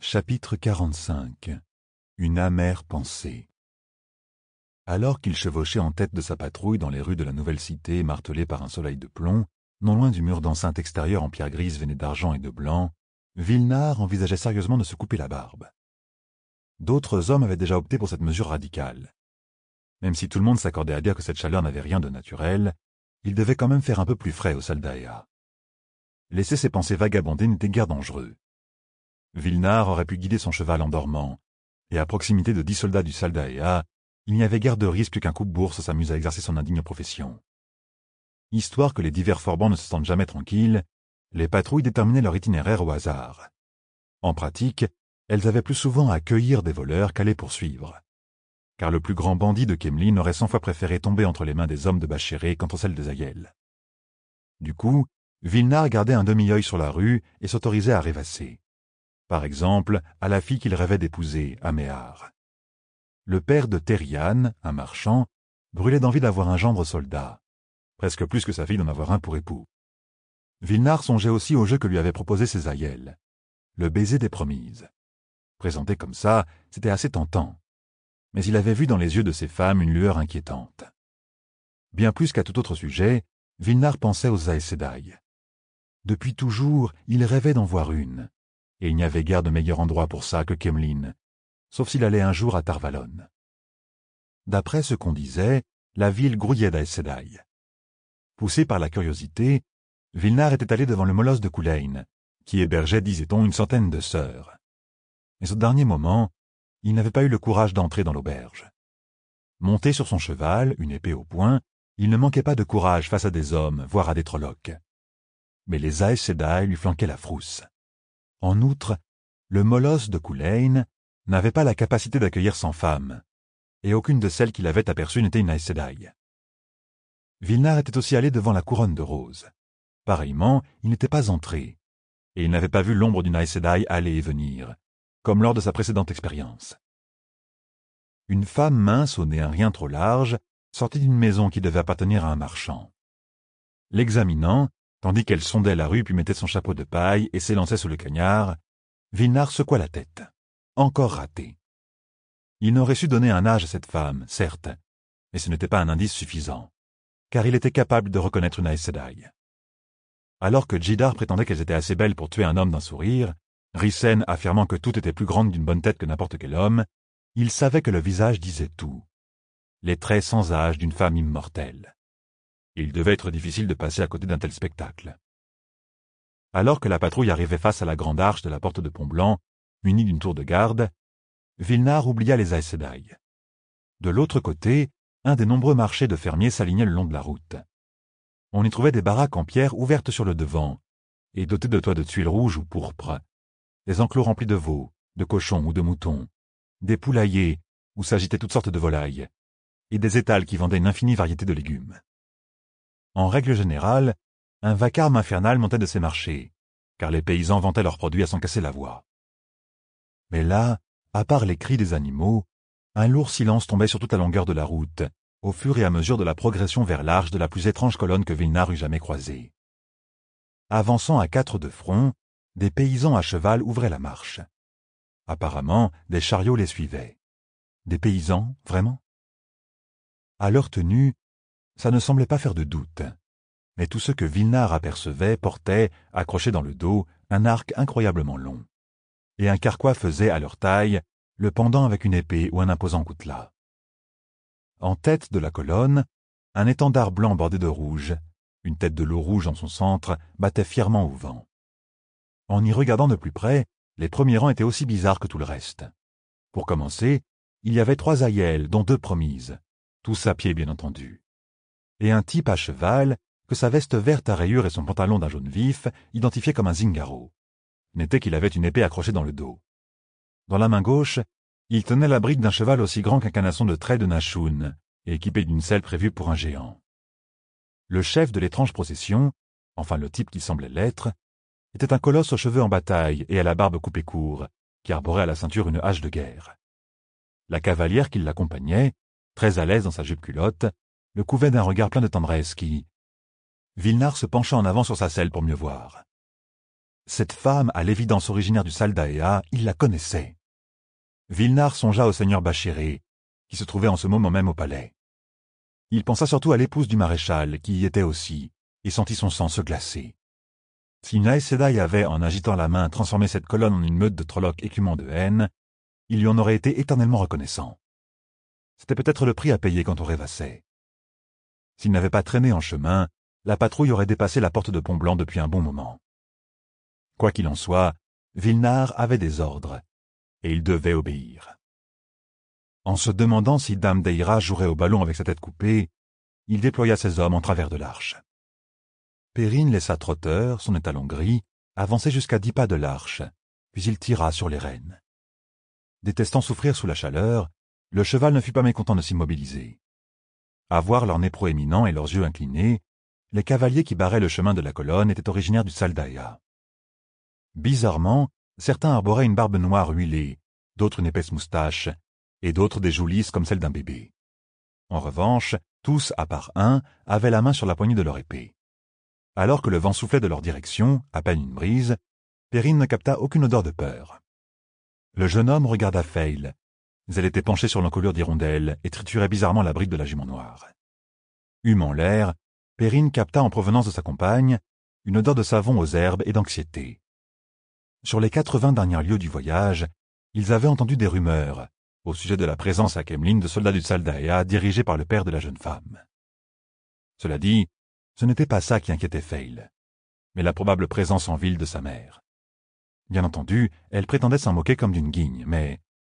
Chapitre 45. Une amère pensée. Alors qu'il chevauchait en tête de sa patrouille dans les rues de la nouvelle cité martelée par un soleil de plomb, non loin du mur d'enceinte extérieur en pierre grise veinée d'argent et de blanc, Villenard envisageait sérieusement de se couper la barbe. D'autres hommes avaient déjà opté pour cette mesure radicale. Même si tout le monde s'accordait à dire que cette chaleur n'avait rien de naturel, il devait quand même faire un peu plus frais au Saldaïa. Laisser ses pensées vagabonder n'était guère dangereux. Villenard aurait pu guider son cheval en dormant, et à proximité de 10 soldats du Saldaïa, il n'y avait guère de risque qu'un coupe-bourse s'amuse à exercer son indigne profession. Histoire que les divers forbans ne se sentent jamais tranquilles, les patrouilles déterminaient leur itinéraire au hasard. En pratique, elles avaient plus souvent à cueillir des voleurs qu'à les poursuivre. Car le plus grand bandit de Kemlin aurait 100 fois préféré tomber entre les mains des hommes de Bachéré qu'entre celles des Aïels. Du coup, Villenard gardait un demi-œil sur la rue et s'autorisait à rêvasser. Par exemple, à la fille qu'il rêvait d'épouser, Améar. Le père de Thériane, un marchand, brûlait d'envie d'avoir un gendre soldat, presque plus que sa fille d'en avoir un pour époux. Villenard songeait aussi au jeu que lui avaient proposé ses aïels, le baiser des promises. Présenté comme ça, c'était assez tentant, mais il avait vu dans les yeux de ces femmes une lueur inquiétante. Bien plus qu'à tout autre sujet, Villenard pensait aux Aes Sedai. Depuis toujours, il rêvait d'en voir une, et il n'y avait guère de meilleur endroit pour ça que Kemlin, sauf s'il allait un jour à Tarvalon. D'après ce qu'on disait, la ville grouillait d'Aes Sedai. Poussé par la curiosité, Villenard était allé devant le molosse de Koulein, qui hébergeait, disait-on, une centaine de sœurs. Mais au dernier moment, il n'avait pas eu le courage d'entrer dans l'auberge. Monté sur son cheval, une épée au poing, il ne manquait pas de courage face à des hommes, voire à des trollocs. Mais les Aes Sedai lui flanquaient la frousse. En outre, le molosse de Koulein n'avait pas la capacité d'accueillir 100 femmes, et aucune de celles qu'il avait aperçues n'était une Aes Sedai. Villenard était aussi allé devant la couronne de roses. Pareillement, il n'était pas entré, et il n'avait pas vu l'ombre d'une Aes Sedai aller et venir, comme lors de sa précédente expérience. Une femme mince au nez un rien trop large sortit d'une maison qui devait appartenir à un marchand. L'examinant, tandis qu'elle sondait la rue puis mettait son chapeau de paille et s'élançait sous le cagnard, Villenard secoua la tête. Encore raté. Il n'aurait su donner un âge à cette femme, certes, mais ce n'était pas un indice suffisant, car il était capable de reconnaître une Aes Sedai. Alors que Djidar prétendait qu'elles étaient assez belles pour tuer un homme d'un sourire, Rissène affirmant que tout était plus grande d'une bonne tête que n'importe quel homme, il savait que le visage disait tout. Les traits sans âge d'une femme immortelle. Il devait être difficile de passer à côté d'un tel spectacle. Alors que la patrouille arrivait face à la grande arche de la porte de Pont-Blanc, munie d'une tour de garde, Villenard oublia les Aes Sedai. De l'autre côté, un des nombreux marchés de fermiers s'alignait le long de la route. On y trouvait des baraques en pierre ouvertes sur le devant, et dotées de toits de tuiles rouges ou pourpres, des enclos remplis de veaux, de cochons ou de moutons, des poulaillers où s'agitaient toutes sortes de volailles, et des étals qui vendaient une infinie variété de légumes. En règle générale, un vacarme infernal montait de ces marchés, car les paysans vantaient leurs produits à s'en casser la voix. Mais là, à part les cris des animaux, un lourd silence tombait sur toute la longueur de la route, au fur et à mesure de la progression vers l'arche de la plus étrange colonne que Villenard eût jamais croisée. Avançant à 4 de front, des paysans à cheval ouvraient la marche. Apparemment, des chariots les suivaient. Des paysans, vraiment? À leur tenue, ça ne semblait pas faire de doute. Mais tous ceux que Villenard apercevait portaient, accrochés dans le dos, un arc incroyablement long. Et un carquois faisait, à leur taille, le pendant avec une épée ou un imposant coutelas. En tête de la colonne, un étendard blanc bordé de rouge, une tête de loup rouge en son centre, battait fièrement au vent. En y regardant de plus près, les premiers rangs étaient aussi bizarres que tout le reste. Pour commencer, il y avait 3 aïels, dont 2 promises, tous à pied bien entendu, et un type à cheval que sa veste verte à rayures et son pantalon d'un jaune vif identifiaient comme un zingaro. N'était qu'il avait une épée accrochée dans le dos. Dans la main gauche, il tenait la bride d'un cheval aussi grand qu'un canasson de trait de Nachoun, et équipé d'une selle prévue pour un géant. Le chef de l'étrange procession, enfin le type qui semblait l'être, était un colosse aux cheveux en bataille et à la barbe coupée court, qui arborait à la ceinture une hache de guerre. La cavalière qui l'accompagnait, très à l'aise dans sa jupe-culotte, le couvait d'un regard plein de tendresse qui... Villenard se pencha en avant sur sa selle pour mieux voir. Cette femme, à l'évidence originaire du Saldaea, il la connaissait. Vilnar songea au seigneur Bachéré, qui se trouvait en ce moment même au palais. Il pensa surtout à l'épouse du maréchal, qui y était aussi, et sentit son sang se glacer. Si une Aes Sedai avait, en agitant la main, transformé cette colonne en une meute de Trollocs écumant de haine, il lui en aurait été éternellement reconnaissant. C'était peut-être le prix à payer quand on rêvassait. S'il n'avait pas traîné en chemin, la patrouille aurait dépassé la porte de Pont-Blanc depuis un bon moment. Quoi qu'il en soit, Vilnar avait des ordres, et il devait obéir. En se demandant si Dame Deira jouerait au ballon avec sa tête coupée, il déploya ses hommes en travers de l'arche. Perrine laissa Trotter, son étalon gris, avancer jusqu'à 10 pas de l'arche, puis il tira sur les rênes. Détestant souffrir sous la chaleur, le cheval ne fut pas mécontent de s'immobiliser. À voir leur nez proéminent et leurs yeux inclinés, les cavaliers qui barraient le chemin de la colonne étaient originaires du Saldaea. Bizarrement, certains arboraient une barbe noire huilée, d'autres une épaisse moustache, et d'autres des joues lisses comme celles d'un bébé. En revanche, tous, à part un, avaient la main sur la poignée de leur épée. Alors que le vent soufflait de leur direction, à peine une brise, Perrine ne capta aucune odeur de peur. Le jeune homme regarda Fayle. Elle était penchée sur l'encolure d'hirondelle et triturait bizarrement la bride de la jument noire. Humant l'air, Perrine capta en provenance de sa compagne une odeur de savon aux herbes et d'anxiété. Sur les 80 dernières lieues du voyage, ils avaient entendu des rumeurs au sujet de la présence à Kemlin de soldats du Saldaea dirigés par le père de la jeune femme. Cela dit, ce n'était pas ça qui inquiétait Fayle, mais la probable présence en ville de sa mère. Bien entendu, elle prétendait s'en moquer comme d'une guigne, mais...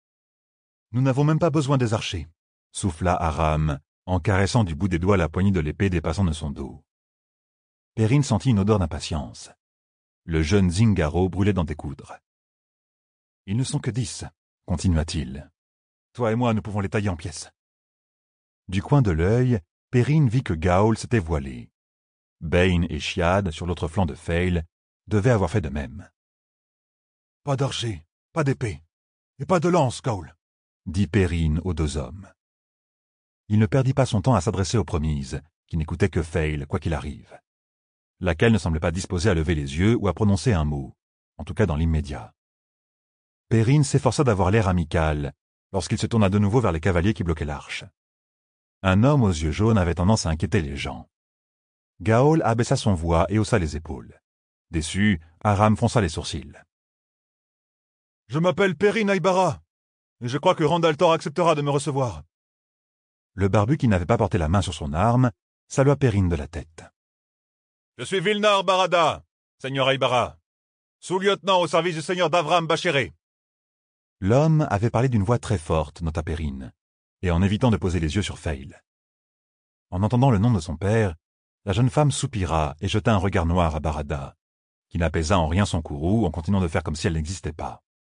« Nous n'avons même pas besoin des archers », souffla Aram, en caressant du bout des doigts la poignée de l'épée dépassant de son dos. Perrine sentit une odeur d'impatience. Le jeune Zingaro brûlait d'en découdre. « Ils ne sont que 10, continua-t-il. Toi et moi, nous pouvons les tailler en pièces. » Du coin de l'œil, Perrine vit que Gaol s'était voilé. Bane et Chiad, sur l'autre flanc de Fayle, devaient avoir fait de même. « Pas d'archer, pas d'épée, et pas de lance, Gaol, » dit Perrine aux 2 hommes. Il ne perdit pas son temps à s'adresser aux promises, qui n'écoutaient que Fayle, quoi qu'il arrive. Laquelle ne semblait pas disposée à lever les yeux ou à prononcer un mot, en tout cas dans l'immédiat. Perrine s'efforça d'avoir l'air amical, lorsqu'il se tourna de nouveau vers les cavaliers qui bloquaient l'arche. Un homme aux yeux jaunes avait tendance à inquiéter les gens. Gaol abaissa son voix et haussa les épaules. Déçu, Aram fronça les sourcils. « Je m'appelle Perrine Aybara, et je crois que Randaltor acceptera de me recevoir. » Le barbu qui n'avait pas porté la main sur son arme salua Perrine de la tête. « Je suis Vilnar Barada, seigneur Aybara, sous-lieutenant au service du seigneur d'Avram Bachéré. » L'homme avait parlé d'une voix très forte, nota Perrine, et en évitant de poser les yeux sur Fayle. En entendant le nom de son père, la jeune femme soupira et jeta un regard noir à Barada, qui n'apaisa en rien son courroux en continuant de faire comme si elle n'existait pas.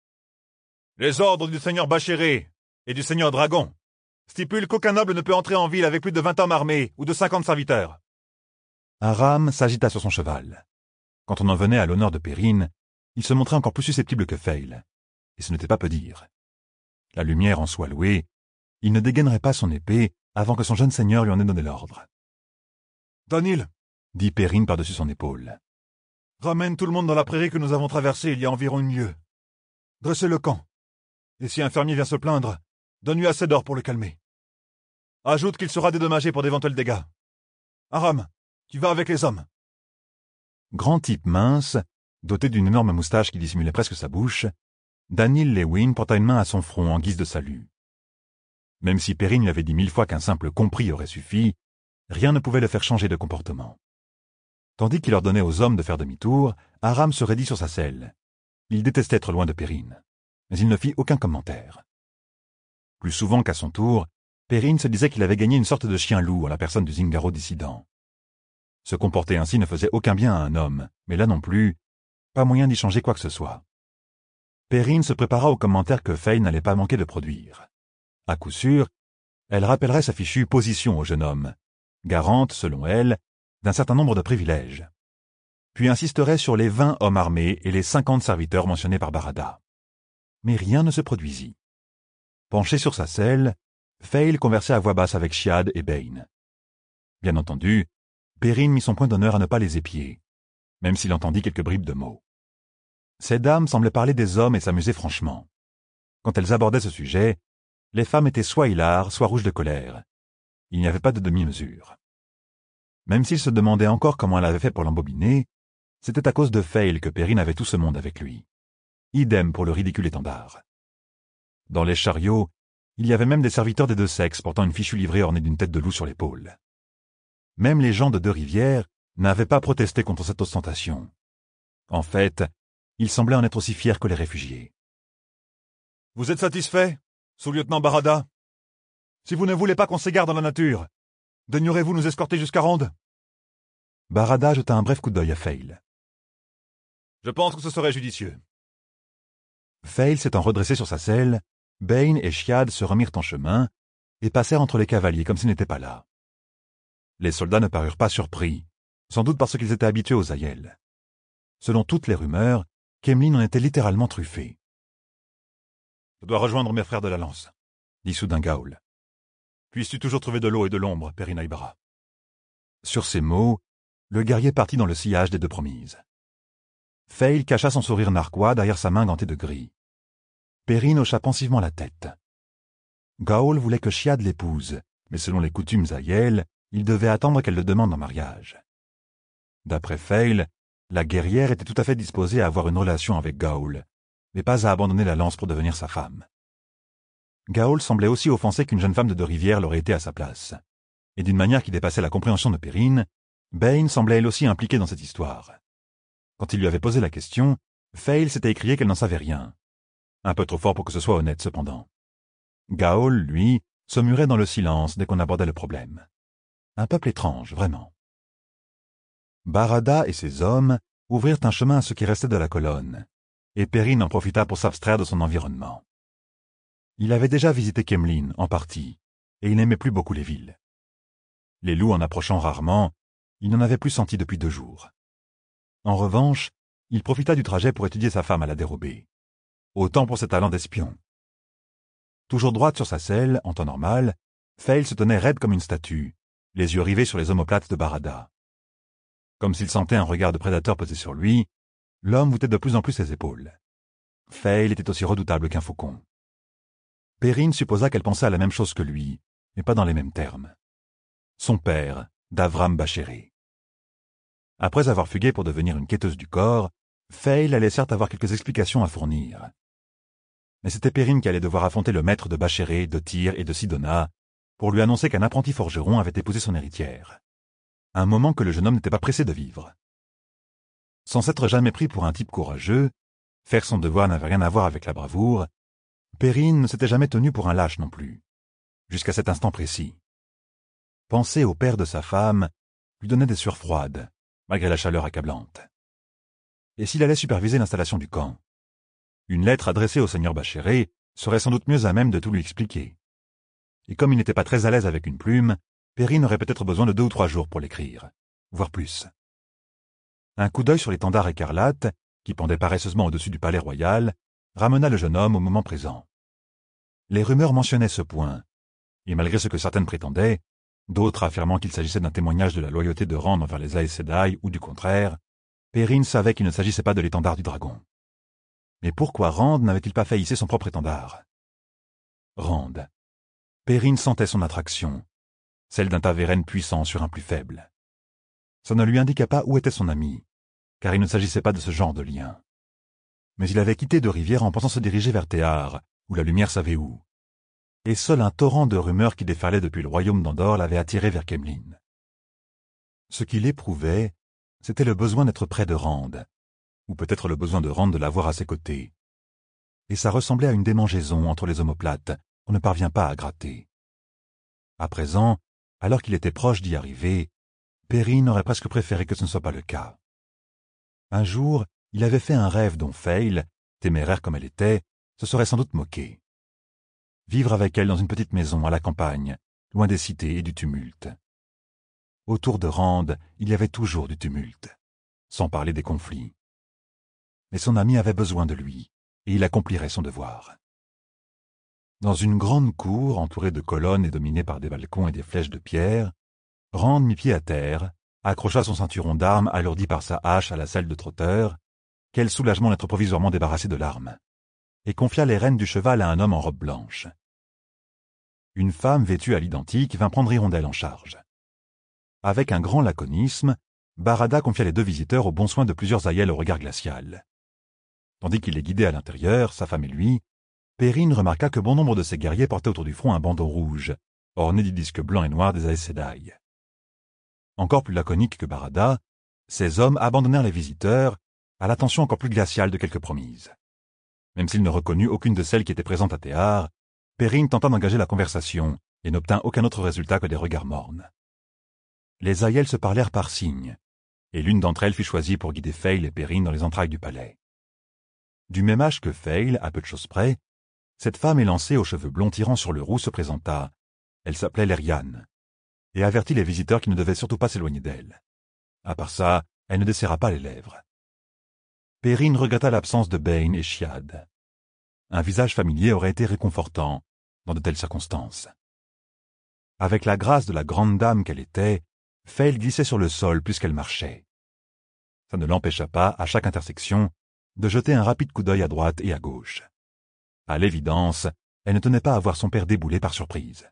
« Les ordres du seigneur Bachéré et du seigneur Dragon stipulent qu'aucun noble ne peut entrer en ville avec plus de 20 hommes armés ou de 50 serviteurs. » Aram s'agita sur son cheval. Quand on en venait à l'honneur de Perrine, il se montrait encore plus susceptible que Fayle, et ce n'était pas peu dire. La lumière en soit louée, il ne dégainerait pas son épée avant que son jeune seigneur lui en ait donné l'ordre. « Danil, » dit Perrine par-dessus son épaule, « ramène tout le monde dans la prairie que nous avons traversée il y a environ une lieue. Dressez le camp, et si un fermier vient se plaindre, donne-lui assez d'or pour le calmer. Ajoute qu'il sera dédommagé pour d'éventuels dégâts. Aram, tu vas avec les hommes. » Grand type mince, doté d'une énorme moustache qui dissimulait presque sa bouche, Danil Lewin porta une main à son front en guise de salut. Même si Perrine lui avait dit 1000 fois qu'un simple compris aurait suffi, rien ne pouvait le faire changer de comportement. Tandis qu'il ordonnait aux hommes de faire demi-tour, Aram se raidit sur sa selle. Il détestait être loin de Perrine, mais il ne fit aucun commentaire. Plus souvent qu'à son tour, Perrine se disait qu'il avait gagné une sorte de chien-loup en la personne du Zingaro dissident. Se comporter ainsi ne faisait aucun bien à un homme, mais là non plus, pas moyen d'y changer quoi que ce soit. Perrine se prépara au commentaire que Faye n'allait pas manquer de produire. À coup sûr, elle rappellerait sa fichue position au jeune homme, garante, selon elle, d'un certain nombre de privilèges, puis insisterait sur les 20 hommes armés et les 50 serviteurs mentionnés par Barada. Mais rien ne se produisit. Penché sur sa selle, Fayle conversait à voix basse avec Chiad et Bane. Bien entendu, Perrine mit son point d'honneur à ne pas les épier, même s'il entendit quelques bribes de mots. Ces dames semblaient parler des hommes et s'amuser franchement. Quand elles abordaient ce sujet, les femmes étaient soit hilares, soit rouges de colère. Il n'y avait pas de demi-mesure. Même s'il se demandait encore comment elle avait fait pour l'embobiner, c'était à cause de Fail que Perrine avait tout ce monde avec lui. Idem pour le ridicule étendard. Dans les chariots, il y avait même des serviteurs des deux sexes portant une fichue livrée ornée d'une tête de loup sur l'épaule. Même les gens de Deux-Rivières n'avaient pas protesté contre cette ostentation. En fait, ils semblaient en être aussi fiers que les réfugiés. « Vous êtes satisfait, sous-lieutenant Barada? Si vous ne voulez pas qu'on s'égare dans la nature, daignerez-vous nous escorter jusqu'à Ronde ?» Barada jeta un bref coup d'œil à Fail. « Je pense que ce serait judicieux. » Fail s'étant redressé sur sa selle, Bane et Chiad se remirent en chemin et passèrent entre les cavaliers comme s'ils n'étaient pas là. Les soldats ne parurent pas surpris, sans doute parce qu'ils étaient habitués aux aïels. Selon toutes les rumeurs, Kemlin en était littéralement truffé. « Je dois rejoindre mes frères de la lance, » dit soudain Gaul. « Puisses-tu toujours trouver de l'eau et de l'ombre, Perrine Aybara. » Sur ces mots, le guerrier partit dans le sillage des deux promises. Fail cacha son sourire narquois derrière sa main gantée de gris. Perrine hocha pensivement la tête. Gaul voulait que Chiad l'épouse, mais selon les coutumes aïelles, il devait attendre qu'elle le demande en mariage. D'après Fail, la guerrière était tout à fait disposée à avoir une relation avec Gaul, mais pas à abandonner la lance pour devenir sa femme. Gaul semblait aussi offensé qu'une jeune femme de Deux-Rivières l'aurait été à sa place. Et d'une manière qui dépassait la compréhension de Perrine, Bane semblait elle aussi impliquée dans cette histoire. Quand il lui avait posé la question, Fail s'était écrié qu'elle n'en savait rien. Un peu trop fort pour que ce soit honnête, cependant. Gaol, lui, se murait dans le silence dès qu'on abordait le problème. Un peuple étrange, vraiment. Barada et ses hommes ouvrirent un chemin à ce qui restait de la colonne, et Perrine en profita pour s'abstraire de son environnement. Il avait déjà visité Kemlin, en partie, et il n'aimait plus beaucoup les villes. Les loups en approchant rarement, il n'en avait plus senti depuis 2 jours. En revanche, il profita du trajet pour étudier sa femme à la dérobée. Autant pour ses talents d'espion. Toujours droite sur sa selle, en temps normal, Fail se tenait raide comme une statue, les yeux rivés sur les omoplates de Barada. Comme s'il sentait un regard de prédateur peser sur lui, l'homme voûtait de plus en plus ses épaules. Fail était aussi redoutable qu'un faucon. Perrine supposa qu'elle pensait à la même chose que lui, mais pas dans les mêmes termes. Son père, Davram Bachéré. Après avoir fugué pour devenir une quêteuse du corps, Fail allait certes avoir quelques explications à fournir. Mais c'était Perrine qui allait devoir affronter le maître de Bachéré, de Tyr et de Sidona pour lui annoncer qu'un apprenti forgeron avait épousé son héritière. Un moment que le jeune homme n'était pas pressé de vivre. Sans s'être jamais pris pour un type courageux, faire son devoir n'avait rien à voir avec la bravoure, Perrine ne s'était jamais tenu pour un lâche non plus, jusqu'à cet instant précis. Penser au père de sa femme lui donnait des sueurs froides, malgré la chaleur accablante. Et s'il allait superviser l'installation du camp? Une lettre adressée au seigneur Bachéré serait sans doute mieux à même de tout lui expliquer. Et comme il n'était pas très à l'aise avec une plume, Perrine aurait peut-être besoin de 2 ou 3 jours pour l'écrire, voire plus. Un coup d'œil sur l'étendard écarlate, qui pendait paresseusement au-dessus du palais royal, ramena le jeune homme au moment présent. Les rumeurs mentionnaient ce point, et malgré ce que certaines prétendaient, d'autres affirmant qu'il s'agissait d'un témoignage de la loyauté de Rand envers les Aes Sedai ou du contraire, Perrine savait qu'il ne s'agissait pas de l'étendard du dragon. Mais pourquoi Rand n'avait-il pas fait hisser son propre étendard? Rand. Perrine sentait son attraction, celle d'un Taveren puissant sur un plus faible. Ça ne lui indiqua pas où était son ami, car il ne s'agissait pas de ce genre de lien. Mais il avait quitté Deux-Rivières en pensant se diriger vers Théar, où la lumière savait où. Et seul un torrent de rumeurs qui déferlait depuis le royaume d'Andorre l'avait attiré vers Kemlin. Ce qu'il éprouvait, c'était le besoin d'être près de Rand, ou peut-être le besoin de Rand de l'avoir à ses côtés. Et ça ressemblait à une démangeaison entre les omoplates qu'on ne parvient pas à gratter. À présent, alors qu'il était proche d'y arriver, Perrine aurait presque préféré que ce ne soit pas le cas. Un jour, il avait fait un rêve dont Fail, téméraire comme elle était, se serait sans doute moqué. Vivre avec elle dans une petite maison à la campagne, loin des cités et du tumulte. Autour de Rand, il y avait toujours du tumulte, sans parler des conflits. Mais son ami avait besoin de lui, et il accomplirait son devoir. Dans une grande cour entourée de colonnes et dominée par des balcons et des flèches de pierre, Rand mit pied à terre, accrocha son ceinturon d'armes alourdi par sa hache à la selle de trotteur, Quel soulagement d'être provisoirement débarrassé de l'arme, et confia les rênes du cheval à un homme en robe blanche. Une femme vêtue à l'identique vint prendre Hirondelle en charge. Avec un grand laconisme, Barada confia les deux visiteurs aux bons soins de plusieurs aïels au regard glacial. Tandis qu'il les guidait à l'intérieur, sa femme et lui, Perrine remarqua que bon nombre de ses guerriers portaient autour du front un bandeau rouge, orné du disque blanc et noir des Aes Sedai. Encore plus laconique que Barada, ces hommes abandonnèrent les visiteurs à l'attention encore plus glaciale de quelques promises. Même s'il ne reconnut aucune de celles qui étaient présentes à Théard, Perrine tenta d'engager la conversation et n'obtint aucun autre résultat que des regards mornes. Les aïels se parlèrent par signes, et l'une d'entre elles fut choisie pour guider Feil et Perrine dans les entrailles du palais. Du même âge que Feil, à peu de choses près, cette femme élancée aux cheveux blonds tirant sur le roux se présenta. Elle s'appelait Lériane, et avertit les visiteurs qui ne devaient surtout pas s'éloigner d'elle. À part ça, elle ne desserra pas les lèvres. Perrine regretta l'absence de Bane et Chiad. Un visage familier aurait été réconfortant dans de telles circonstances. Avec la grâce de la grande dame qu'elle était, Feil glissait sur le sol plus qu'elle marchait. Ça ne l'empêcha pas, à chaque intersection, de jeter un rapide coup d'œil à droite et à gauche. À l'évidence, elle ne tenait pas à voir son père débouler par surprise.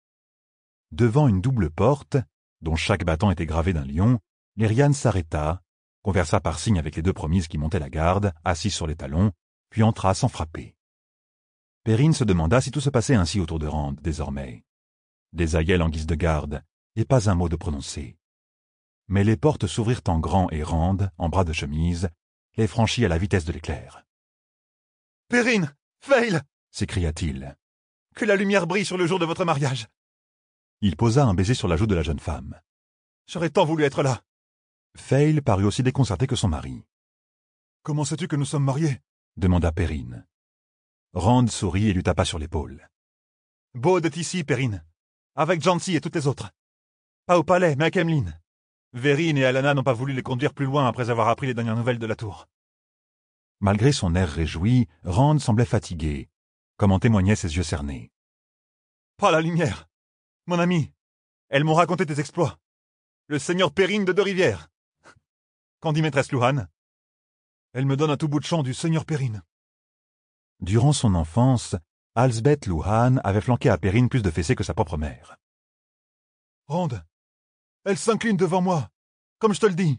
Devant une double porte, dont chaque battant était gravé d'un lion, Lériane s'arrêta, conversa par signe avec les deux promises qui montaient la garde, assises sur les talons, puis entra sans frapper. Perrine se demanda si tout se passait ainsi autour de Rand, désormais. Des aïels en guise de garde, et pas un mot de prononcé. Mais les portes s'ouvrirent en grand et Rand, en bras de chemise, les franchit à la vitesse de l'éclair. « Perrine! Feil » s'écria-t-il. « Que la lumière brille sur le jour de votre mariage !» Il posa un baiser sur la joue de la jeune femme. « J'aurais tant voulu être là !» Feil parut aussi déconcerté que son mari. « Comment sais-tu que nous sommes mariés ?» demanda Perrine. Rand sourit et lui tapa sur l'épaule. « Baude est ici, Perrine, avec Jancy et toutes les autres. Pas au palais, mais à Kemlin. Verine et Alana n'ont pas voulu les conduire plus loin après avoir appris les dernières nouvelles de la tour. » Malgré son air réjoui, Rand semblait fatigué, comme en témoignaient ses yeux cernés. « Pas la lumière. Mon ami, elles m'ont raconté tes exploits. Le seigneur Perrine de Deux-Rivières. Qu'en dit maîtresse Luhan ? Elle me donne un tout bout de champ du seigneur Perrine. » Durant son enfance, Alsbeth Luhan avait flanqué à Perrine plus de fessées que sa propre mère. « Rand, elle s'incline devant moi, comme je te le dis. »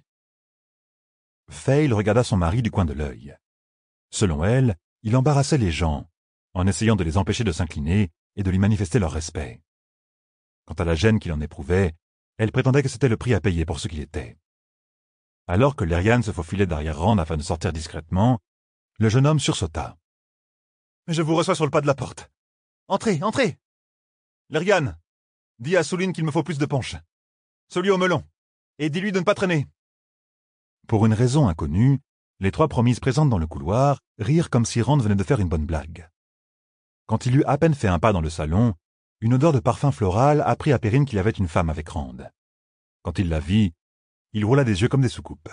Feil regarda son mari du coin de l'œil. Selon elle, il embarrassait les gens, en essayant de les empêcher de s'incliner et de lui manifester leur respect. Quant à la gêne qu'il en éprouvait, elle prétendait que c'était le prix à payer pour ce qu'il était. Alors que Lériane se faufilait derrière Rand afin de sortir discrètement, le jeune homme sursauta. « Mais je vous reçois sur le pas de la porte. Entrez, entrez. Lériane, dis à Souline qu'il me faut plus de punch. Celui au melon. Et dis-lui de ne pas traîner. » Pour une raison inconnue, les trois promises présentes dans le couloir rirent comme si Rand venait de faire une bonne blague. Quand il eut à peine fait un pas dans le salon, une odeur de parfum floral apprit à Perrine qu'il y avait une femme avec Rand. Quand il la vit, il roula des yeux comme des soucoupes.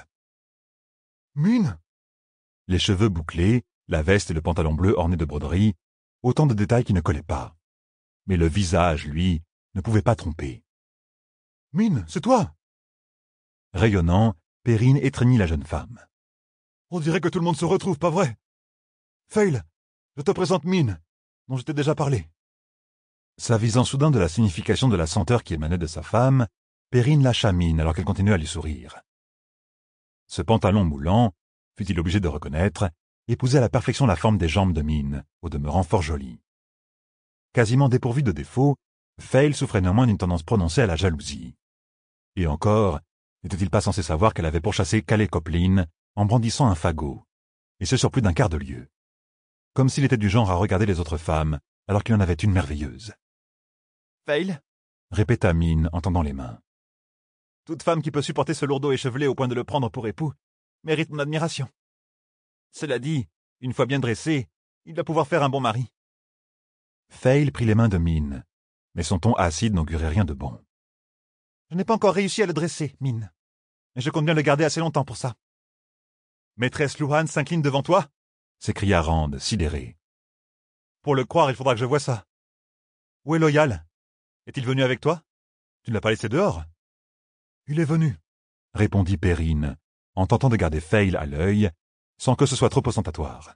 « Mine !» Les cheveux bouclés, la veste et le pantalon bleu ornés de broderies, autant de détails qui ne collaient pas. Mais le visage, lui, ne pouvait pas tromper. « Mine, c'est toi !» Rayonnant, Perrine étreignit la jeune femme. « On dirait que tout le monde se retrouve, pas vrai ? Feil, je te présente Mine, dont je t'ai déjà parlé. » S'avisant soudain de la signification de la senteur qui émanait de sa femme, Perrine lâcha Mine alors qu'elle continuait à lui sourire. Ce pantalon moulant, fut-il obligé de reconnaître, épousait à la perfection la forme des jambes de Mine, au demeurant fort jolie. Quasiment dépourvue de défauts, Feil souffrait néanmoins d'une tendance prononcée à la jalousie. Et encore, n'était-il pas censé savoir qu'elle avait pourchassé Calais Copeline en brandissant un fagot, et ce sur plus d'un quart de lieue. Comme s'il était du genre à regarder les autres femmes, alors qu'il en avait une merveilleuse. « Feil » répéta Mine en tendant les mains. « Toute femme qui peut supporter ce lourdeau échevelé au point de le prendre pour époux mérite mon admiration. Cela dit, une fois bien dressé, il va pouvoir faire un bon mari. » Feil prit les mains de Mine, mais son ton acide n'augurait rien de bon. « Je n'ai pas encore réussi à le dresser, Mine, mais je compte bien le garder assez longtemps pour ça. »« Maîtresse Luhan s'incline devant toi ?» s'écria Rand, sidéré. « Pour le croire, il faudra que je voie ça. Où est Loyal? Est-il venu avec toi? Tu ne l'as pas laissé dehors? »« Il est venu, » répondit Perrine, en tentant de garder Feil à l'œil, sans que ce soit trop ostentatoire.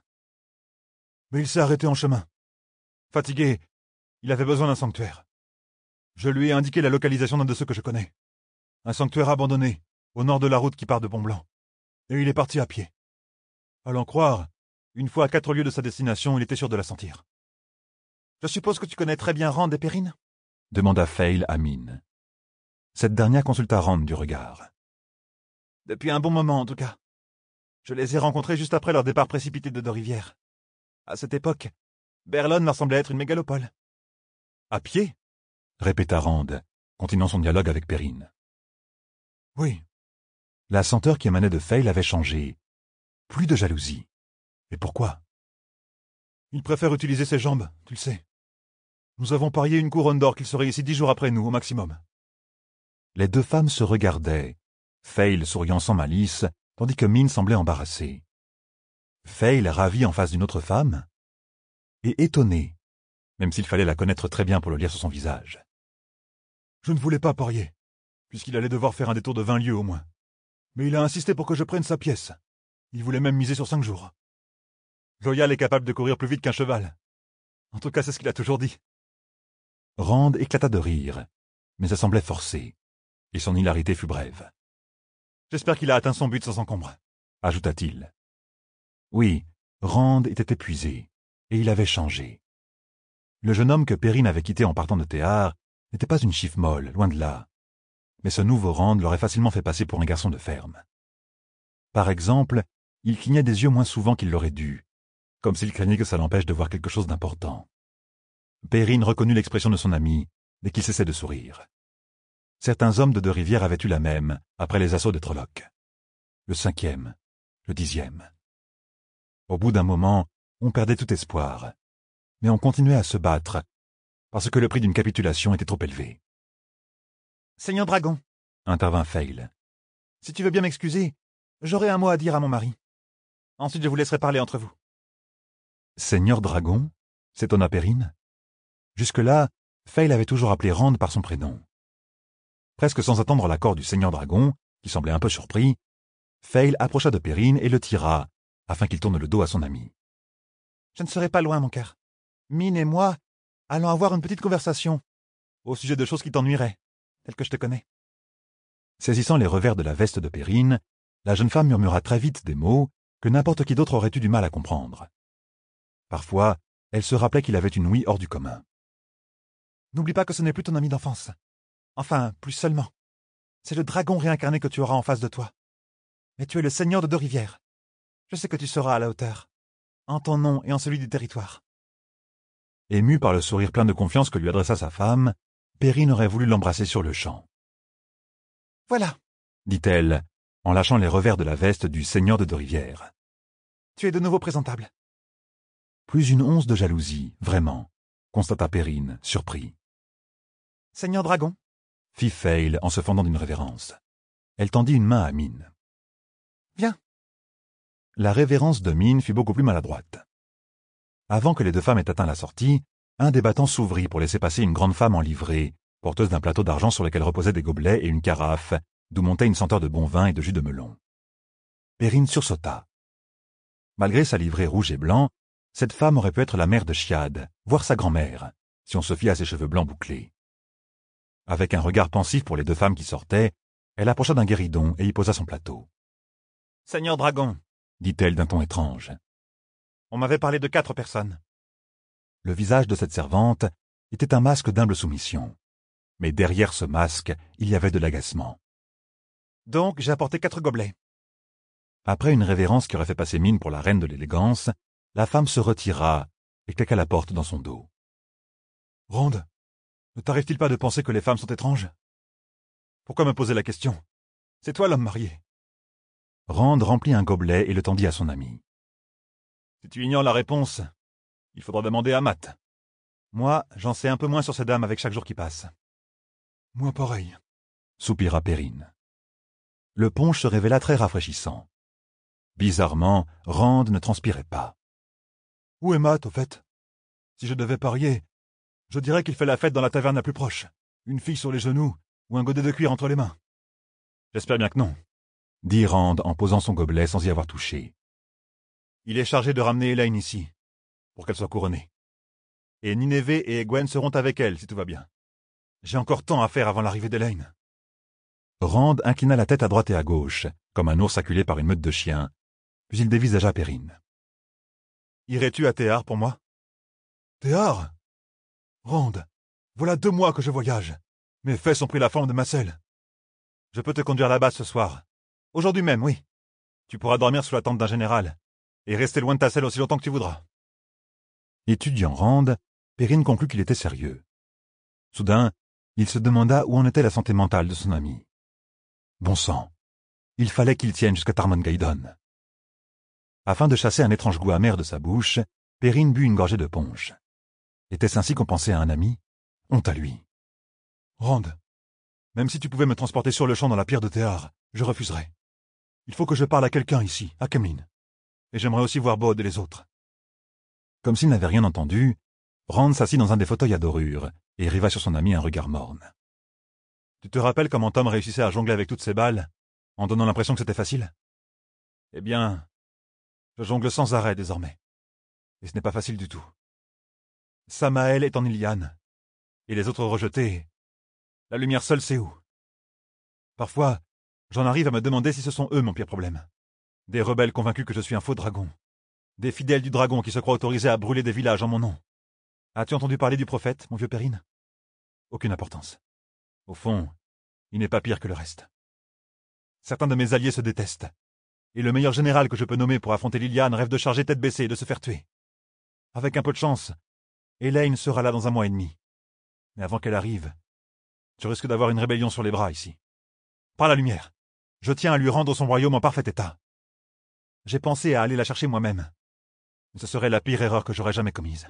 Mais il s'est arrêté en chemin. Fatigué, il avait besoin d'un sanctuaire. Je lui ai indiqué la localisation d'un de ceux que je connais. Un sanctuaire abandonné, au nord de la route qui part de Pont-Blanc. Et il est parti à pied. À l'en croire, une fois à 4 lieues de sa destination, il était sûr de la sentir. Je suppose que tu connais très bien Rand et Perrine ? Demanda Fail à Mine. Cette dernière consulta Rand du regard. Depuis un bon moment, en tout cas. Je les ai rencontrés juste après leur départ précipité de Deux-Rivières. À cette époque, Berlon leur semblait être une mégalopole. À pied ? Répéta Rand, continuant son dialogue avec Perrine. Oui. La senteur qui émanait de Fail avait changé. Plus de jalousie. Et pourquoi ? Il préfère utiliser ses jambes, tu le sais. Nous avons parié une couronne d'or qu'il serait ici 10 jours après nous, au maximum. Les deux femmes se regardaient, Fail souriant sans malice, tandis que Mine semblait embarrassée. Fail ravi en face d'une autre femme, et étonné, même s'il fallait la connaître très bien pour le lire sur son visage. Je ne voulais pas parier, puisqu'il allait devoir faire un détour de 20 lieues au moins. Mais il a insisté pour que je prenne sa pièce. Il voulait même miser sur 5 jours. Loyal est capable de courir plus vite qu'un cheval. En tout cas, c'est ce qu'il a toujours dit. Rand éclata de rire, mais ça semblait forcé, et son hilarité fut brève. J'espère qu'il a atteint son but sans encombre, ajouta-t-il. Oui, Rand était épuisé, et il avait changé. Le jeune homme que Perrine avait quitté en partant de Théard n'était pas une chiffe molle, loin de là. Mais ce nouveau Rand l'aurait facilement fait passer pour un garçon de ferme. Par exemple, il clignait des yeux moins souvent qu'il l'aurait dû, comme s'il craignait que ça l'empêche de voir quelque chose d'important. Perrine reconnut l'expression de son ami dès qu'il cessait de sourire. Certains hommes de Deux-Rivières avaient eu la même après les assauts des Trollocs. Le 5e, le 10e. Au bout d'un moment, on perdait tout espoir, mais on continuait à se battre, parce que le prix d'une capitulation était trop élevé. « Seigneur Dragon !» intervint Fail. « Si tu veux bien m'excuser, j'aurai un mot à dire à mon mari. Ensuite, je vous laisserai parler entre vous. » « Seigneur Dragon ?» s'étonna Perrine. Jusque-là, Fail avait toujours appelé Rand par son prénom. Presque sans attendre l'accord du Seigneur Dragon, qui semblait un peu surpris, Fail approcha de Perrine et le tira, afin qu'il tourne le dos à son ami. « Je ne serai pas loin, mon cœur. Mine et moi allons avoir une petite conversation, au sujet de choses qui t'ennuieraient, telles que je te connais. » Saisissant les revers de la veste de Perrine, la jeune femme murmura très vite des mots que n'importe qui d'autre aurait eu du mal à comprendre. Parfois, elle se rappelait qu'il avait une ouïe hors du commun. « N'oublie pas que ce n'est plus ton ami d'enfance. Enfin, plus seulement. C'est le dragon réincarné que tu auras en face de toi. Mais tu es le seigneur de Deux-Rivières. Je sais que tu seras à la hauteur, en ton nom et en celui du territoire. » Émue par le sourire plein de confiance que lui adressa sa femme, Perrine aurait voulu l'embrasser sur le champ. « Voilà, » dit-elle, en lâchant les revers de la veste du seigneur de Deux-Rivières. « Tu es de nouveau présentable. » Plus une once de jalousie, vraiment, constata Perrine, surpris. « Seigneur Dragon ?» fit Fail en se fendant d'une révérence. Elle tendit une main à Mine. « Viens. » La révérence de Mine fut beaucoup plus maladroite. Avant que les deux femmes aient atteint la sortie, un des battants s'ouvrit pour laisser passer une grande femme en livrée, porteuse d'un plateau d'argent sur lequel reposaient des gobelets et une carafe, d'où montait une senteur de bon vin et de jus de melon. Perrine sursauta. Malgré sa livrée rouge et blanc, cette femme aurait pu être la mère de Chiad, voire sa grand-mère, si on se fiait à ses cheveux blancs bouclés. Avec un regard pensif pour les deux femmes qui sortaient, elle approcha d'un guéridon et y posa son plateau. « Seigneur Dragon !» dit-elle d'un ton étrange. « On m'avait parlé de 4 personnes. » Le visage de cette servante était un masque d'humble soumission. Mais derrière ce masque, il y avait de l'agacement. « Donc, j'ai apporté 4 gobelets. » Après une révérence qui aurait fait passer Mine pour la reine de l'élégance, la femme se retira et claqua la porte dans son dos. « Rand, ne t'arrive-t-il pas de penser que les femmes sont étranges ? Pourquoi me poser la question ? C'est toi l'homme marié. » Rand remplit un gobelet et le tendit à son ami. « Si tu ignores la réponse, il faudra demander à Matt. Moi, j'en sais un peu moins sur ces dames avec chaque jour qui passe. »« Moi pareil, » soupira Perrine. Le punch se révéla très rafraîchissant. Bizarrement, Rand ne transpirait pas. « Où est Matt, au fait ? Si je devais parier, je dirais qu'il fait la fête dans la taverne la plus proche, une fille sur les genoux ou un godet de cuir entre les mains. »« J'espère bien que non, » dit Rand en posant son gobelet sans y avoir touché. Il est chargé de ramener Elaine ici, pour qu'elle soit couronnée. Et Nineveh et Egwene seront avec elle, si tout va bien. J'ai encore tant à faire avant l'arrivée d'Elaine. Rand inclina la tête à droite et à gauche, comme un ours acculé par une meute de chiens, puis il dévisagea Perrine. Irais-tu à Théar pour moi? Théar? Rand, voilà 2 mois que je voyage. Mes fesses ont pris la forme de ma selle. Je peux te conduire là-bas ce soir. Aujourd'hui même, oui. Tu pourras dormir sous la tente d'un général, et rester loin de ta selle aussi longtemps que tu voudras. Étudiant Rand, Perrine conclut qu'il était sérieux. Soudain, il se demanda où en était la santé mentale de son ami. Bon sang, il fallait qu'il tienne jusqu'à Tarmon-Gaïdon. Afin de chasser un étrange goût amer de sa bouche, Perrine but une gorgée de punch. Était-ce ainsi qu'on pensait à un ami? Honte à lui. Rand, même si tu pouvais me transporter sur le champ dans la pierre de Théar, je refuserais. Il faut que je parle à quelqu'un ici, à Kemlin. Et j'aimerais aussi voir Bod et les autres. Comme s'il n'avait rien entendu, Rand s'assit dans un des fauteuils à dorure et riva sur son ami un regard morne. Tu te rappelles comment Tom réussissait à jongler avec toutes ces balles, en donnant l'impression que c'était facile? Eh bien, je jongle sans arrêt désormais. Et ce n'est pas facile du tout. Samael est en Iliane, et les autres rejetés. La lumière seule sait où. Parfois, j'en arrive à me demander si ce sont eux mon pire problème. Des rebelles convaincus que je suis un faux dragon. Des fidèles du dragon qui se croient autorisés à brûler des villages en mon nom. As-tu entendu parler du prophète, mon vieux Perrine? Aucune importance. Au fond, il n'est pas pire que le reste. Certains de mes alliés se détestent, et le meilleur général que je peux nommer pour affronter Liliane rêve de charger tête baissée et de se faire tuer. Avec un peu de chance, Elaine sera là dans 1 mois et demi. Mais avant qu'elle arrive, tu risques d'avoir une rébellion sur les bras ici. Par la lumière, je tiens à lui rendre son royaume en parfait état. J'ai pensé à aller la chercher moi-même. Ce serait la pire erreur que j'aurais jamais commise.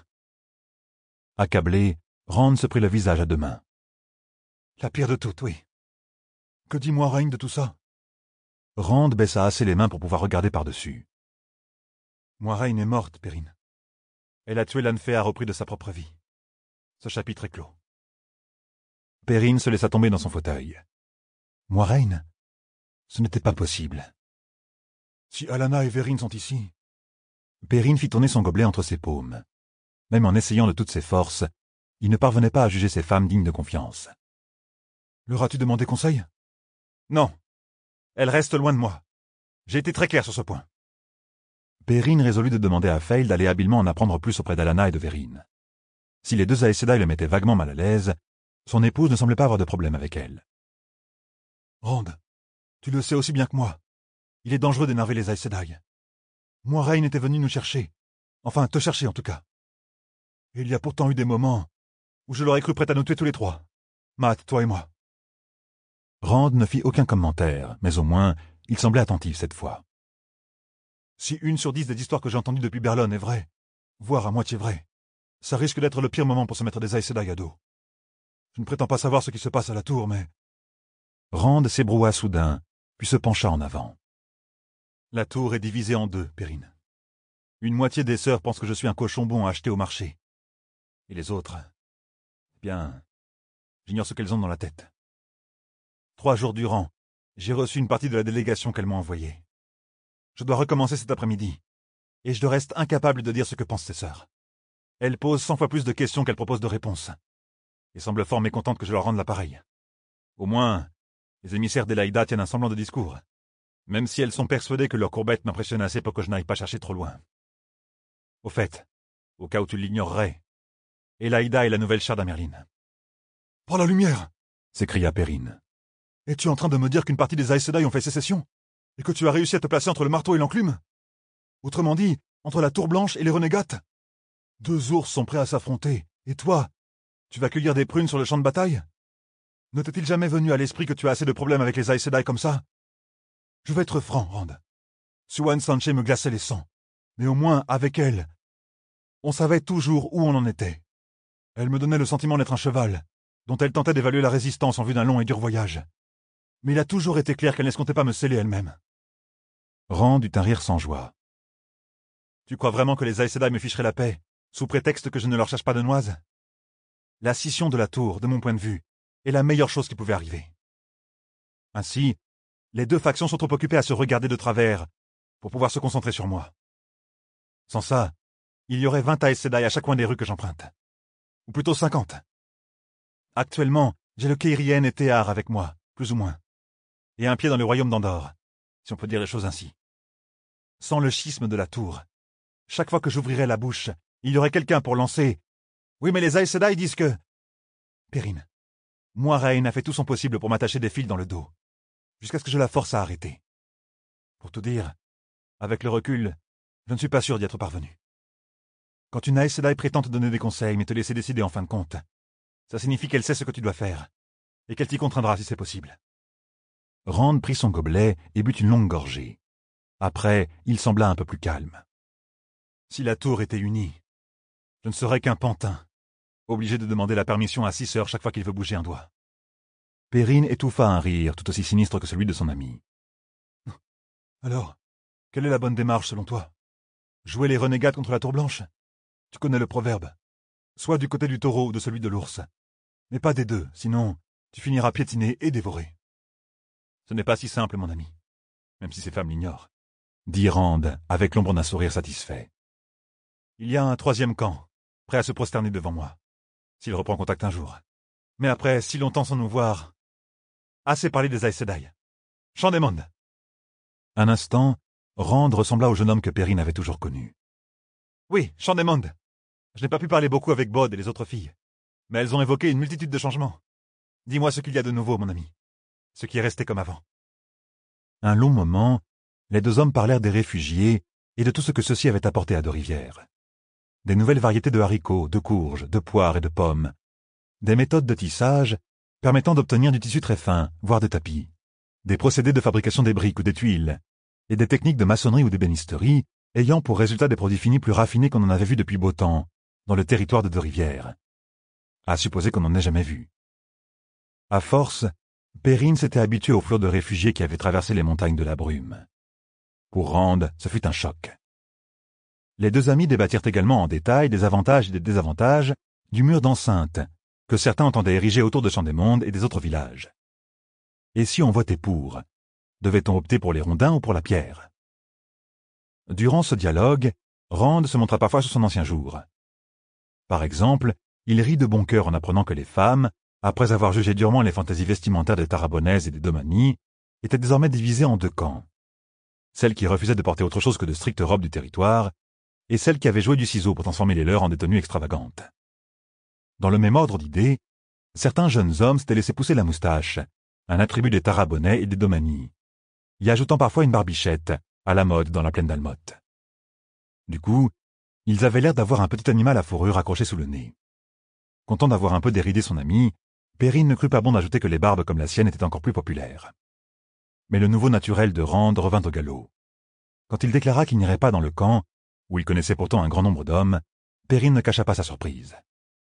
Accablé, Rand se prit le visage à 2 mains. La pire de toutes, oui. Que dit Moiraine de tout ça? Rand baissa assez les mains pour pouvoir regarder par-dessus. Moiraine est morte, Perrine. Elle a tué Lanfear au prix de sa propre vie. Ce chapitre est clos. Perrine se laissa tomber dans son fauteuil. Moiraine? Ce n'était pas possible. Si Alanna et Verine sont ici... Perrine fit tourner son gobelet entre ses paumes. Même en essayant de toutes ses forces, il ne parvenait pas à juger ces femmes dignes de confiance. Leur as-tu demandé conseil? Non. Elle reste loin de moi. J'ai été très clair sur ce point. Perrine résolut de demander à Fail d'aller habilement en apprendre plus auprès d'Alanna et de Verine. Si les 2 Aes Sedai le mettaient vaguement mal à l'aise, son épouse ne semblait pas avoir de problème avec elle. Rand, tu le sais aussi bien que moi. Il est dangereux d'énerver les Aes Sedai. Moiraine était venue nous chercher. Enfin, te chercher en tout cas. Et il y a pourtant eu des moments où je l'aurais cru prête à nous tuer tous les 3. Matt, toi et moi. Rand ne fit aucun commentaire, mais au moins, il semblait attentif cette fois. Si 1 sur 10 des histoires que j'ai entendues depuis Berlon est vraie, voire à moitié vraie, ça risque d'être le pire moment pour se mettre des Aes Sedai à dos. Je ne prétends pas savoir ce qui se passe à la tour, mais... Rand s'ébroua soudain, puis se pencha en avant. La tour est divisée en 2, Perrine. Une moitié des sœurs pensent que je suis un cochon bon à acheter au marché. Et les autres... Eh bien... J'ignore ce qu'elles ont dans la tête. 3 jours durant, j'ai reçu une partie de la délégation qu'elles m'ont envoyée. Je dois recommencer cet après-midi, et je reste incapable de dire ce que pensent ces sœurs. Elles posent 100 fois plus de questions qu'elles proposent de réponses, et semblent fort mécontentes que je leur rende l'appareil. Au moins, les émissaires d'Elaïda tiennent un semblant de discours, même si elles sont persuadées que leur courbette m'impressionne assez pour que je n'aille pas chercher trop loin. Au fait, au cas où tu l'ignorerais, Elaïda est la nouvelle chère d'Amerlin. « Par la lumière !» s'écria Perrine. « Es-tu en train de me dire qu'une partie des Aes Sedai ont fait sécession, et que tu as réussi à te placer entre le marteau et l'enclume? Autrement dit, entre la Tour Blanche et les renégates? 2 ours sont prêts à s'affronter, et toi, tu vas cueillir des prunes sur le champ de bataille? Ne t'est-il jamais venu à l'esprit que tu as assez de problèmes avec les Aes Sedai comme ça? Je vais être franc, Rand. Siouan Sanche me glaçait les sangs, mais au moins, avec elle, on savait toujours où on en était. Elle me donnait le sentiment d'être un cheval, dont elle tentait d'évaluer la résistance en vue d'un long et dur voyage. Mais il a toujours été clair qu'elle n'escomptait pas me sceller elle-même. Rand eut un rire sans joie. Tu crois vraiment que les Aes Sedai me ficheraient la paix, sous prétexte que je ne leur cherche pas de noises? La scission de la tour, de mon point de vue, est la meilleure chose qui pouvait arriver. Ainsi, les 2 factions sont trop occupées à se regarder de travers pour pouvoir se concentrer sur moi. Sans ça, il y aurait 20 Aes Sedai à chaque coin des rues que j'emprunte. Ou plutôt 50. Actuellement, j'ai le Keirien et Théar avec moi, plus ou moins. Et un pied dans le royaume d'Andorre, si on peut dire les choses ainsi. Sans le schisme de la tour, chaque fois que j'ouvrirais la bouche, il y aurait quelqu'un pour lancer « Oui, mais les Aes Sedai disent que… » Perrine, Moiraine a fait tout son possible pour m'attacher des fils dans le dos, jusqu'à ce que je la force à arrêter. Pour tout dire, avec le recul, je ne suis pas sûr d'y être parvenu. Quand une Aes Sedai prétend te donner des conseils mais te laisser décider en fin de compte, ça signifie qu'elle sait ce que tu dois faire, et qu'elle t'y contraindra si c'est possible. Rand prit son gobelet et but une longue gorgée. Après, il sembla un peu plus calme. Si la tour était unie, je ne serais qu'un pantin, obligé de demander la permission à 6 heures chaque fois qu'il veut bouger un doigt. Perrine étouffa un rire tout aussi sinistre que celui de son ami. Alors, quelle est la bonne démarche selon toi? Jouer les renégades contre la tour blanche? Tu connais le proverbe. Soit du côté du taureau ou de celui de l'ours. Mais pas des deux, sinon tu finiras piétiné et dévoré. Ce n'est pas si simple, mon ami, même si ces femmes l'ignorent, dit Rand avec l'ombre d'un sourire satisfait. Il y a un troisième camp, prêt à se prosterner devant moi, s'il reprend contact un jour. Mais après si longtemps sans nous voir, assez parlé des Aes Sedai. Chant des mondes. Un instant, Rand ressembla au jeune homme que Perrine avait toujours connu. Oui, Chant des mondes. Je n'ai pas pu parler beaucoup avec Bod et les autres filles, mais elles ont évoqué une multitude de changements. Dis-moi ce qu'il y a de nouveau, mon ami. Ce qui est resté comme avant. Un long moment, les deux hommes parlèrent des réfugiés et de tout ce que ceux-ci avaient apporté à Deux-Rivières. Des nouvelles variétés de haricots, de courges, de poires et de pommes. Des méthodes de tissage permettant d'obtenir du tissu très fin, voire des tapis. Des procédés de fabrication des briques ou des tuiles. Et des techniques de maçonnerie ou d'ébénisterie ayant pour résultat des produits finis plus raffinés qu'on en avait vu depuis beau temps, dans le territoire de Deux-Rivières. À supposer qu'on n'en ait jamais vu. À force, Perrine s'était habituée au flot de réfugiés qui avaient traversé les montagnes de la brume. Pour Rand, ce fut un choc. Les deux amis débattirent également en détail des avantages et des désavantages du mur d'enceinte que certains entendaient ériger autour de Champ-des-Mondes et des autres villages. Et si on votait pour, devait-on opter pour les rondins ou pour la pierre? Durant ce dialogue, Rand se montra parfois sur son ancien jour. Par exemple, il rit de bon cœur en apprenant que les femmes, après avoir jugé durement les fantaisies vestimentaires des Tarabonnaises et des Domanies, étaient désormais divisées en deux camps. Celles qui refusaient de porter autre chose que de strictes robes du territoire, et celles qui avaient joué du ciseau pour transformer les leurs en des tenues extravagantes. Dans le même ordre d'idées, certains jeunes hommes s'étaient laissé pousser la moustache, un attribut des Tarabonnais et des Domanies, y ajoutant parfois une barbichette, à la mode dans la plaine d'Almotte. Du coup, ils avaient l'air d'avoir un petit animal à fourrure accroché sous le nez. Content d'avoir un peu déridé son ami, Perrine ne crut pas bon d'ajouter que les barbes comme la sienne étaient encore plus populaires. Mais le nouveau naturel de Rand revint au galop. Quand il déclara qu'il n'irait pas dans le camp, où il connaissait pourtant un grand nombre d'hommes, Perrine ne cacha pas sa surprise.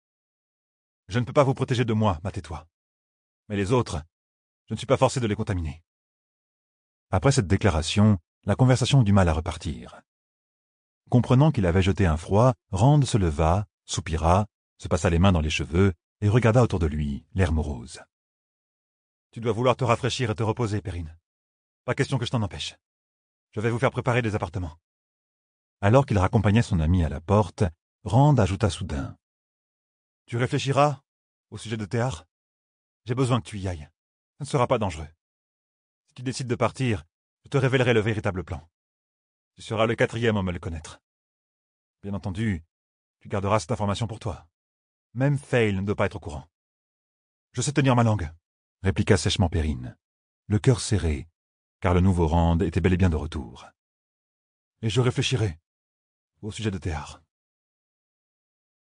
« Je ne peux pas vous protéger de moi, tais-toi. Mais les autres, je ne suis pas forcé de les contaminer. » Après cette déclaration, la conversation eut du mal à repartir. Comprenant qu'il avait jeté un froid, Rand se leva, soupira, se passa les mains dans les cheveux et regarda autour de lui, l'air morose. « Tu dois vouloir te rafraîchir et te reposer, Perrine. Pas question que je t'en empêche. Je vais vous faire préparer des appartements. » Alors qu'il raccompagnait son ami à la porte, Rand ajouta soudain. « Tu réfléchiras au sujet de Théar? J'ai besoin que tu y ailles. Ça ne sera pas dangereux. Si tu décides de partir, je te révélerai le véritable plan. Tu seras le 4e homme à le connaître. Bien entendu, tu garderas cette information pour toi. Même Fail ne doit pas être au courant. »« Je sais tenir ma langue, » répliqua sèchement Perrine, le cœur serré, car le nouveau Rand était bel et bien de retour. « Et je réfléchirai au sujet de Théar. »